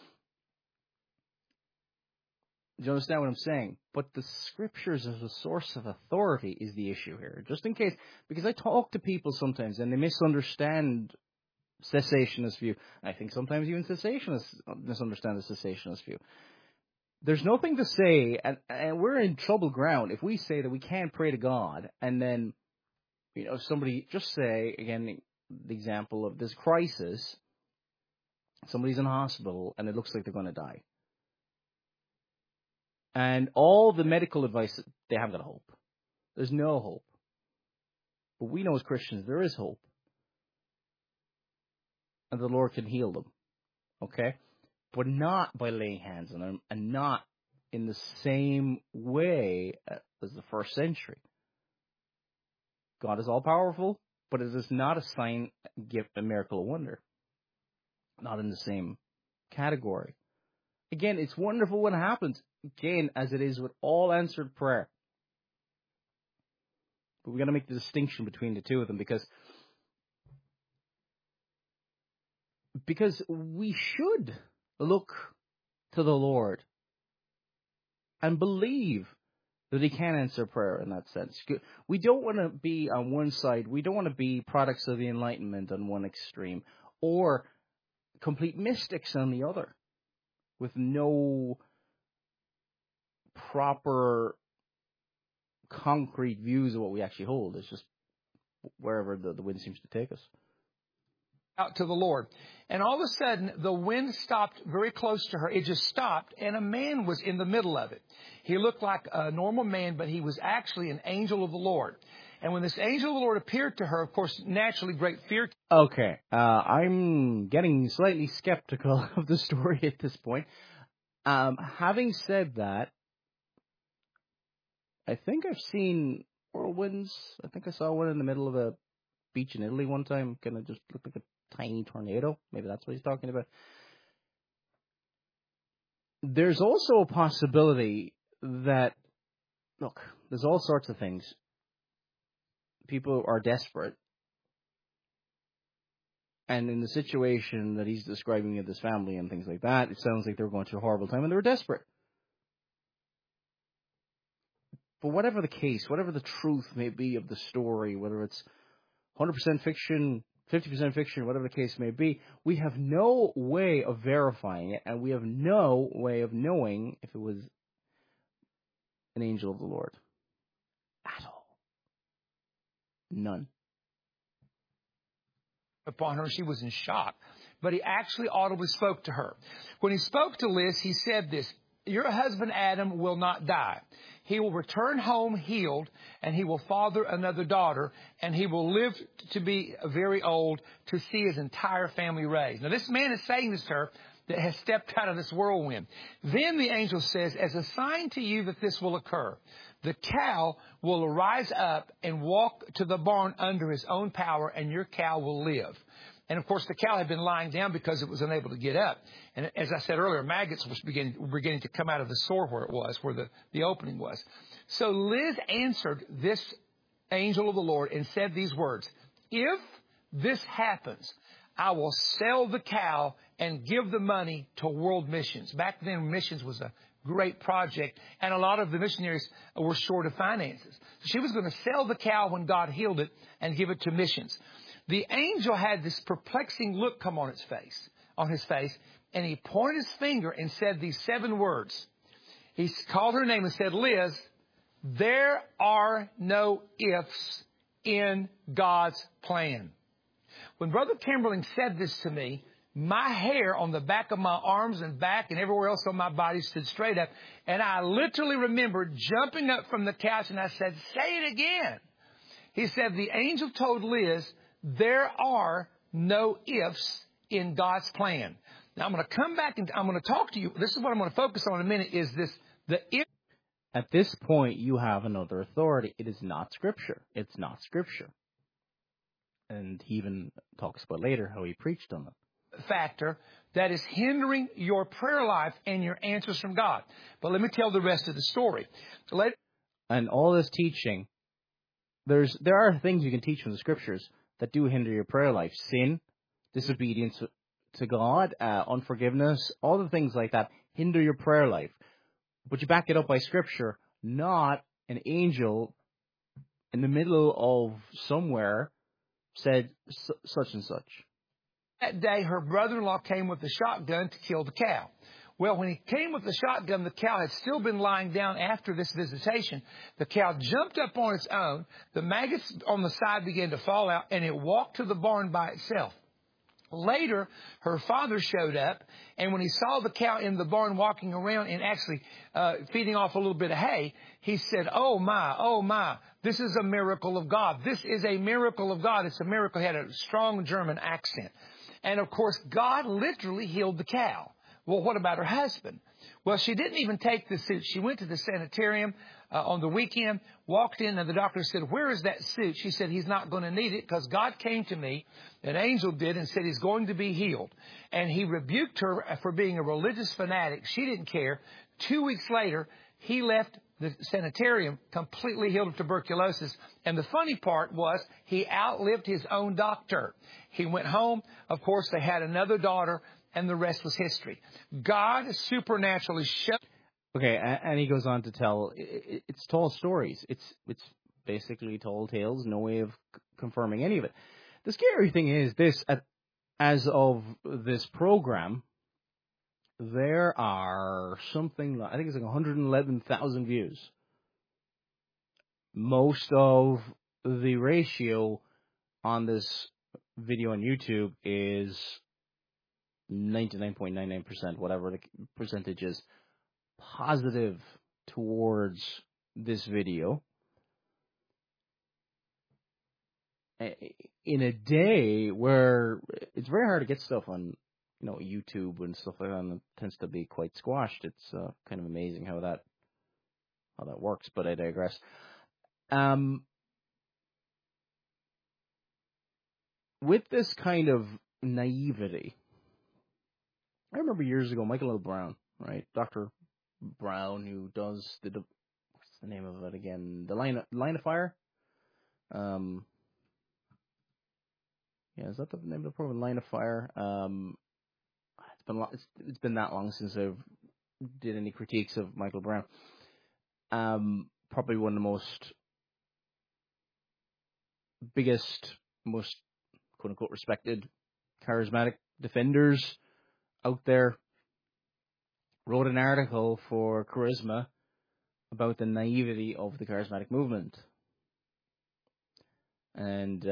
Do you understand what I'm saying? But the Scriptures as a source of authority is the issue here. Just in case, because I talk to people sometimes and they misunderstand cessationist view. I think sometimes even cessationists misunderstand the cessationist view. There's nothing to say, and we're in troubled ground if we say that we can't pray to God, and then, somebody, just say, again, the example of this crisis, somebody's in hospital, and it looks like they're going to die. And all the medical advice, they haven't got hope. There's no hope. But we know as Christians there is hope. And the Lord can heal them. Okay? But not by laying hands on them, and not in the same way as the first century. God is all-powerful, but it is not a sign, gift, a miracle, a wonder. Not in the same category. Again, it's wonderful when it happens. Again, as it is with all answered prayer. But we've got to make the distinction between the two of them because we should look to the Lord and believe that He can answer prayer in that sense. We don't want to be on one side. We don't want to be products of the Enlightenment on one extreme or complete mystics on the other with no proper concrete views of what we actually hold. It's just wherever the wind seems to take us. Out to the Lord. And all of a sudden, the wind stopped very close to her. It just stopped, and a man was in the middle of it. He looked like a normal man, but he was actually an angel of the Lord. And when this angel of the Lord appeared to her, of course, naturally great fear. Okay, I'm getting slightly skeptical of the story at this point. Having said that, I think I've seen whirlwinds. I think I saw one in the middle of a beach in Italy one time. Kind of just looked like a tiny tornado. Maybe that's what he's talking about. there's also a possibility that, look, there's all sorts of things. People are desperate. And in the situation that he's describing of this family and things like that, it sounds like they were going through a horrible time and they were desperate. But whatever the case, whatever the truth may be of the story, whether it's 100% fiction, 50% fiction, whatever the case may be, we have no way of verifying it, and we have no way of knowing if it was an angel of the Lord. At all. None. Upon her, she was in shock. But he actually audibly spoke to her. When he spoke to Liz, he said this: "Your husband Adam will not die. He will return home healed, and he will father another daughter, and he will live to be very old to see his entire family raised." Now, this man is saying this to her that has stepped out of this whirlwind. Then the angel says, "As a sign to you that this will occur, the cow will rise up and walk to the barn under his own power, and your cow will live." And, of course, the cow had been lying down because it was unable to get up. And as I said earlier, maggots were beginning to come out of the sore where it was, where the opening was. So Liz answered this angel of the Lord and said these words: "If this happens, I will sell the cow and give the money to world missions." Back then, missions was a great project, and a lot of the missionaries were short of finances. So she was going to sell the cow when God healed it and give it to missions. The angel had this perplexing look come on his face, and he pointed his finger and said these 7 words. He called her name and said, "Liz, there are no ifs in God's plan." When Brother Kimberling said this to me, my hair on the back of my arms and back and everywhere else on my body stood straight up. And I literally remember jumping up from the couch and I said, "Say it again." He said, the angel told Liz, there are no ifs in God's plan. Now, I'm going to come back and I'm going to talk to you. This is what I'm going to focus on in a minute, is the if. At this point, you have another authority. It is not Scripture. It's not Scripture. And he even talks about later how he preached on it. Factor that is hindering your prayer life and your answers from God. But let me tell the rest of the story. And all this teaching, there are things you can teach from the Scriptures that do hinder your prayer life. Sin, disobedience to God, unforgiveness, all the things like that hinder your prayer life. But you back it up by Scripture, not an angel in the middle of somewhere said such and such. That day, her brother-in-law came with a shotgun to kill the cow. Well, when he came with the shotgun, the cow had still been lying down after this visitation. The cow jumped up on its own. The maggots on the side began to fall out, and it walked to the barn by itself. Later, her father showed up, and when he saw the cow in the barn walking around and actually feeding off a little bit of hay, he said, oh my, this is a miracle of God. This is a miracle of God. It's a miracle." He had a strong German accent. And, of course, God literally healed the cow. Well, what about her husband? Well, she didn't even take the suit. She went to the sanitarium on the weekend, walked in, and the doctor said, "Where is that suit?" She said, "He's not going to need it because God came to me, an angel did, and said he's going to be healed." And he rebuked her for being a religious fanatic. She didn't care. 2 weeks later, he left the sanitarium completely healed of tuberculosis. And the funny part was he outlived his own doctor. He went home. Of course, they had another daughter, and the rest was history. God supernaturally showed. Okay, and he goes on to tell, it's told stories. It's basically told tales, no way of confirming any of it. The scary thing is this, as of this program, there are something, I think it's like 111,000 views. Most of the ratio on this video on YouTube is 99.99%, whatever the percentage is, positive towards this video. In a day where it's very hard to get stuff on, YouTube and stuff like that, and it tends to be quite squashed. It's kind of amazing how that works, but I digress. With this kind of naivety, I remember years ago, Michael L. Brown, right? Dr. Brown, who does what's the name of it again? The Line of Fire. Is that the name of the program? Line of Fire. It's been that long since I've did any critiques of Michael Brown. Probably one of the biggest, most quote unquote respected charismatic defenders out there, wrote an article for Charisma about the naivety of the charismatic movement. And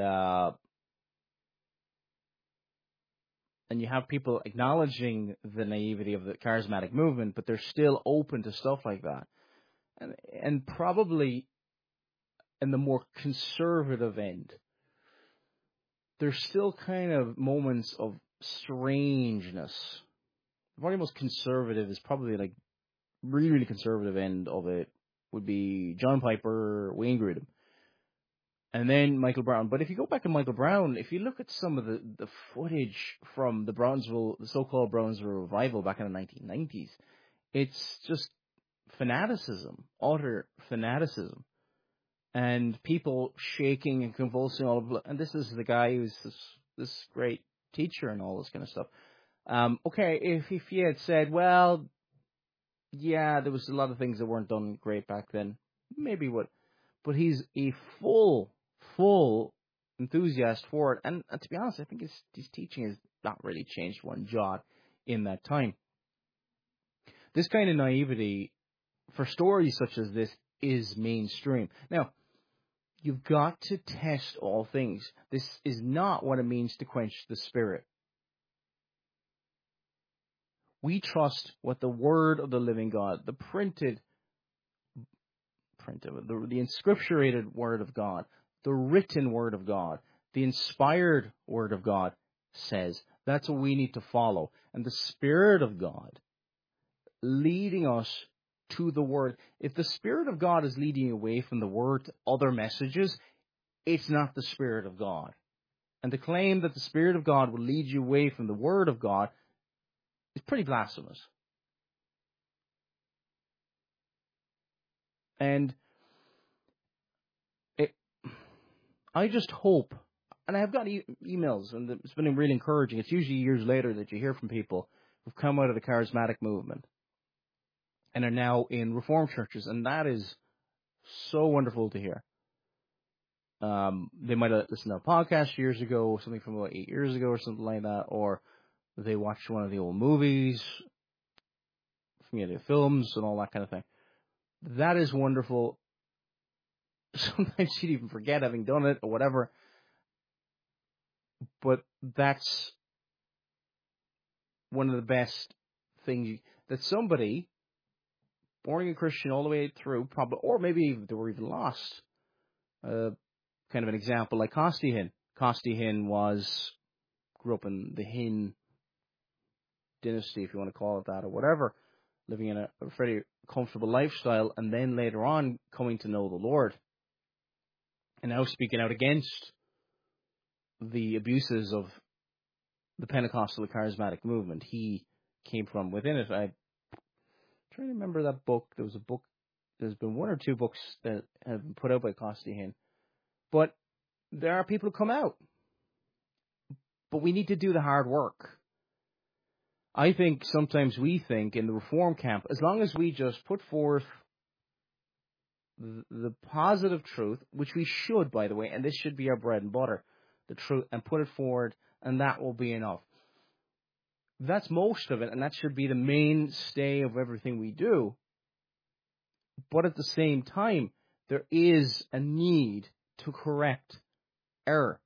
you have people acknowledging the naivety of the charismatic movement, but they're still open to stuff like that. And probably in the more conservative end, there's still kind of moments of strangeness. The probably most conservative is probably like really, really conservative end of it would be John Piper, Wayne Grudem, and then Michael Brown. But if you go back to Michael Brown, if you look at some of the footage from the so-called Brownsville revival back in the 1990s, it's just fanaticism, utter fanaticism, and people shaking and convulsing all of. And this is the guy who's this great teacher and all this kind of stuff. Okay, if he had said, well, yeah, there was a lot of things that weren't done great back then, maybe what, but he's a full enthusiast for it. And to be honest, I think his teaching has not really changed one jot in that time. This kind of naivety for stories such as this is mainstream. Now, you've got to test all things. This is not what it means to quench the spirit. We trust what the word of the living God, the inscripturated word of God, the written word of God, the inspired word of God says. That's what we need to follow. And the Spirit of God leading us to the word. If the Spirit of God is leading you away from the word to other messages, it's not the Spirit of God. And to claim that the Spirit of God will lead you away from the word of God is pretty blasphemous. And I just hope, and I've got emails, and it's been really encouraging. It's usually years later that you hear from people who've come out of the charismatic movement and are now in Reformed churches, and that is so wonderful to hear. They might have listened to a podcast years ago, something from about 8 years ago or something like that, or they watched one of the old movies, the films, and all that kind of thing. That is wonderful. Sometimes you'd even forget having done it or whatever. But that's one of the best things that somebody, born again Christian all the way through, probably, or maybe they were even lost. Kind of an example like Costi Hinn. Costi Hinn grew up in the Hinn dynasty, if you want to call it that, or whatever, living in a very comfortable lifestyle, and then later on coming to know the Lord. And now speaking out against the abuses of the Pentecostal charismatic movement. He came from within it. I'm trying to remember that book. There was a book. There's been one or two books that have been put out by Costi Hinn. But there are people who come out. But we need to do the hard work. I think sometimes we think in the Reform camp, as long as we just put forth the positive truth, which we should, by the way, and this should be our bread and butter, the truth, and put it forward, and that will be enough. That's most of it, and that should be the mainstay of everything we do. But at the same time, there is a need to correct error.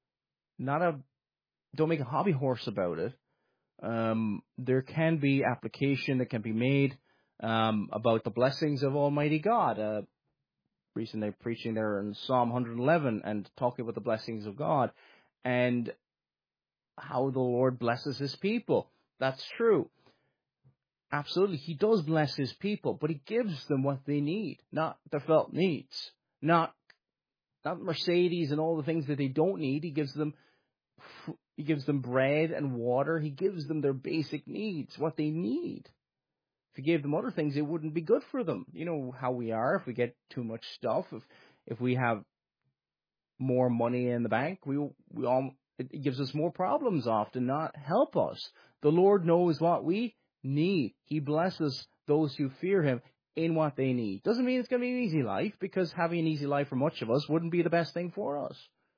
Don't make a hobby horse about it. There can be application that can be made about the blessings of Almighty God. Recently preaching there in Psalm 111 and talking about the blessings of God and how the Lord blesses his people. That's true. Absolutely, he does bless his people, but he gives them what they need, not their felt needs, not Mercedes and all the things that they don't need. He gives them bread and water. He gives them their basic needs, what they need. you gave them other things, it wouldn't be good for them. You know how we are. If we get too much stuff, if we have more money in the bank, it gives us more problems often, not help us. The Lord knows what we need. He blesses those who fear Him in what they need. Doesn't mean it's going to be an easy life, because having an easy life for much of us wouldn't be the best thing for us.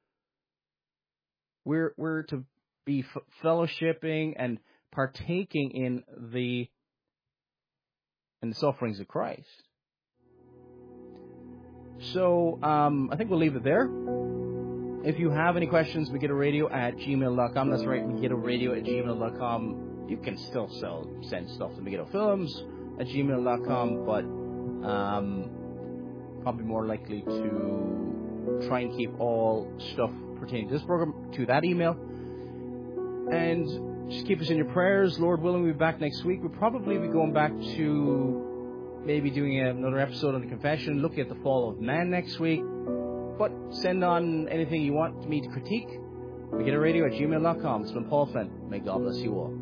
We're to be fellowshipping and partaking in the sufferings of Christ. So I think we'll leave it there. If you have any questions, megiddoradio@gmail.com. That's right, megiddoradio@gmail.com. You can still send stuff to megiddofilms@gmail.com, but probably more likely to try and keep all stuff pertaining to this program to that email. And just keep us in your prayers. Lord willing, we'll be back next week. We'll probably be going back to maybe doing another episode on the confession, looking at the fall of man next week. But send on anything you want me to critique. megiddoradio@gmail.com. It's been Paul Flynn. May God bless you all.